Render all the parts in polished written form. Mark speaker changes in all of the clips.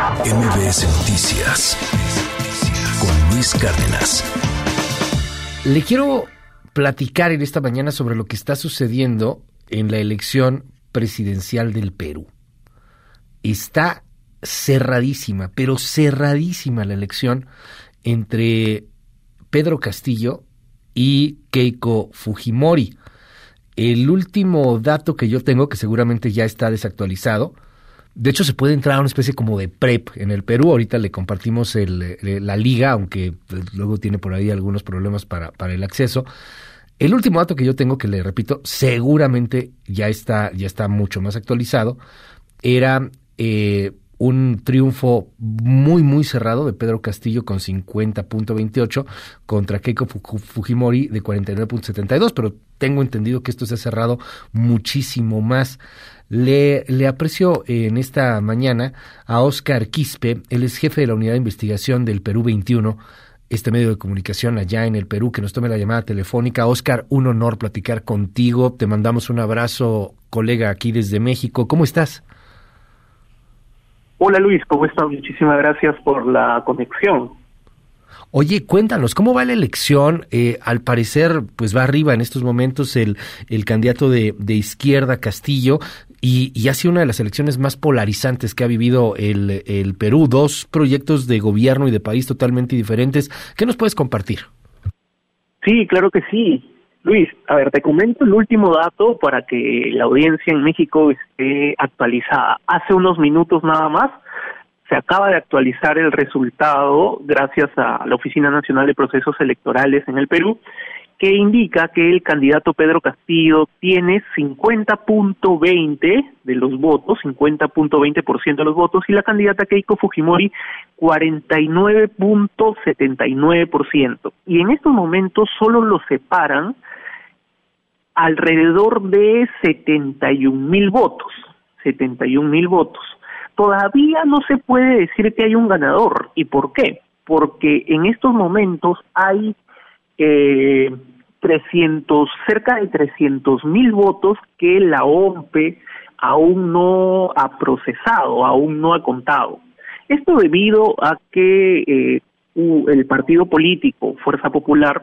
Speaker 1: MBS Noticias con Luis Cárdenas.
Speaker 2: Le quiero platicar en esta mañana sobre lo que está sucediendo en la elección presidencial del Perú. Está cerradísima, pero cerradísima la elección entre Pedro Castillo y Keiko Fujimori. El último dato que yo tengo, que seguramente ya está desactualizado, de hecho se puede entrar a una especie como de PREP en el Perú. Ahorita le compartimos la liga, aunque luego tiene por ahí algunos problemas para el acceso. El último dato que yo tengo, que le repito, seguramente ya está mucho más actualizado, era un triunfo muy, muy cerrado de Pedro Castillo con 50.28 contra Keiko Fujimori de 49.72, pero tengo entendido que esto se ha cerrado muchísimo más. Le aprecio en esta mañana a Óscar Quispe. Él es jefe de la Unidad de Investigación del Perú 21, este medio de comunicación allá en el Perú, que nos tome la llamada telefónica. Óscar, un honor platicar contigo. Te mandamos un abrazo, colega, aquí desde México. ¿Cómo estás?
Speaker 3: Hola Luis, ¿cómo estás? Muchísimas gracias por la conexión.
Speaker 2: Oye, cuéntanos, ¿cómo va la elección? Al parecer, pues va arriba en estos momentos el candidato de izquierda, Castillo, y ha sido una de las elecciones más polarizantes que ha vivido el Perú. Dos proyectos de gobierno y de país totalmente diferentes. ¿Qué nos puedes compartir?
Speaker 3: Sí, claro que sí. Luis, a ver, te comento el último dato para que la audiencia en México esté actualizada. Hace unos minutos nada más se acaba de actualizar el resultado gracias a la Oficina Nacional de Procesos Electorales en el Perú, que indica que el candidato Pedro Castillo tiene 50.20 de los votos, 50.20% de los votos, y la candidata Keiko Fujimori 49.79%. Y en estos momentos solo los separan alrededor de 71,000 votos, 71,000 votos. Todavía no se puede decir que hay un ganador. ¿Y por qué? Porque en estos momentos hay cerca de 300,000 votos que la OMPE aún no ha procesado, aún no ha contado. Esto debido a que el partido político Fuerza Popular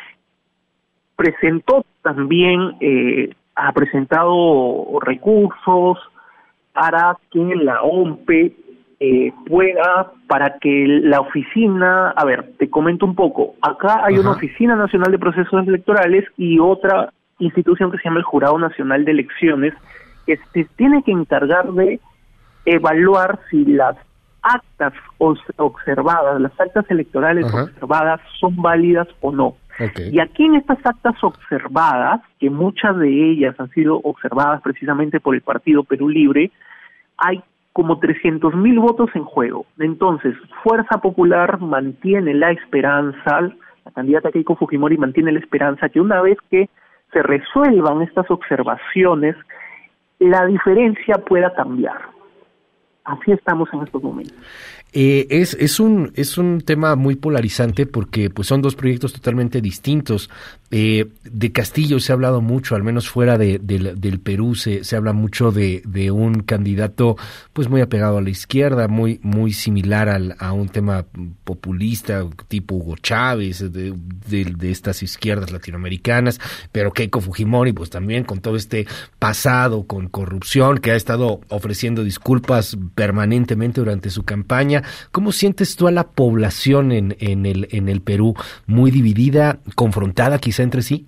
Speaker 3: presentó también, ha presentado recursos para que la OMPE pueda, para que la oficina, a ver, te comento un poco, acá hay una Oficina Nacional de Procesos Electorales y otra institución que se llama el Jurado Nacional de Elecciones, que se tiene que encargar de evaluar si las actas observadas, las actas electorales observadas son válidas o no. Y aquí en estas actas observadas, que muchas de ellas han sido observadas precisamente por el Partido Perú Libre, hay como 300,000 votos en juego. Entonces, Fuerza Popular mantiene la esperanza, la candidata Keiko Fujimori mantiene la esperanza que una vez que se resuelvan estas observaciones, la diferencia pueda cambiar. Así estamos en estos momentos.
Speaker 2: Es un tema muy polarizante porque pues son dos proyectos totalmente distintos. De Castillo se ha hablado mucho, al menos fuera del Perú se habla mucho de un candidato pues muy apegado a la izquierda, muy similar a un tema populista tipo Hugo Chávez, de estas izquierdas latinoamericanas, pero Keiko Fujimori pues también con todo este pasado con corrupción, que ha estado ofreciendo disculpas permanentemente durante su campaña. ¿Cómo sientes tú a la población en el Perú? ¿Muy dividida, confrontada quizá entre sí?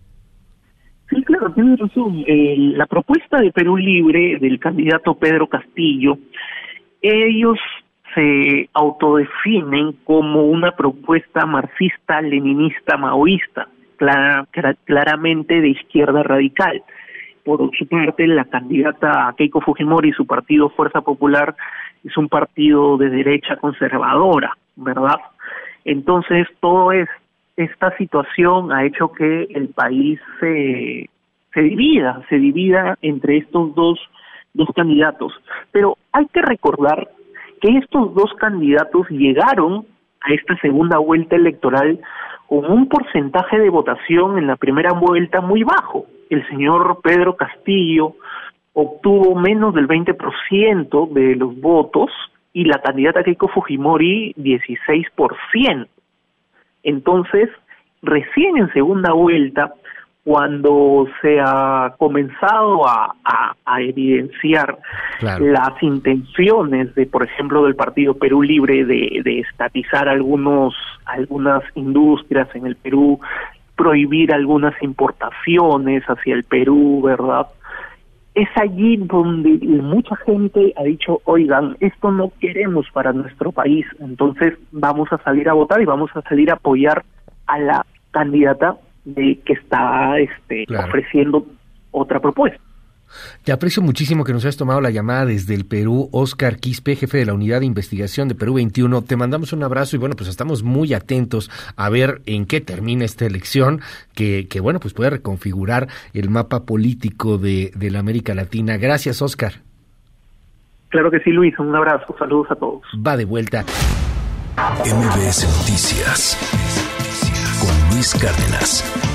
Speaker 3: Sí, claro, tienes razón. La propuesta de Perú Libre del candidato Pedro Castillo, ellos se autodefinen como una propuesta marxista, leninista, maoísta, claramente de izquierda radical. Por su parte, la candidata Keiko Fujimori y su partido Fuerza Popular es un partido de derecha conservadora, ¿verdad? Entonces, esta situación ha hecho que el país se divida entre estos dos candidatos. Pero hay que recordar que estos dos candidatos llegaron a esta segunda vuelta electoral con un porcentaje de votación en la primera vuelta muy bajo. El señor Pedro Castillo obtuvo menos del 20% de los votos y la candidata Keiko Fujimori 16%. Entonces, recién en segunda vuelta, cuando se ha comenzado a evidenciar las intenciones de, por ejemplo, del Partido Perú Libre de estatizar algunas industrias en el Perú, prohibir algunas importaciones hacia el Perú, ¿verdad? Es allí donde mucha gente ha dicho, oigan, esto no queremos para nuestro país, entonces vamos a salir a votar y vamos a salir a apoyar a la candidata que está ofreciendo otra propuesta.
Speaker 2: Te aprecio muchísimo que nos hayas tomado la llamada desde el Perú. Óscar Quispe, jefe de la Unidad de Investigación de Perú 21. Te mandamos un abrazo y bueno, pues estamos muy atentos a ver en qué termina esta elección que bueno, pues puede reconfigurar el mapa político de la América Latina. Gracias, Óscar.
Speaker 3: Claro que sí, Luis. Un abrazo. Saludos a todos.
Speaker 2: Va de vuelta.
Speaker 1: MBS Noticias con Luis Cárdenas.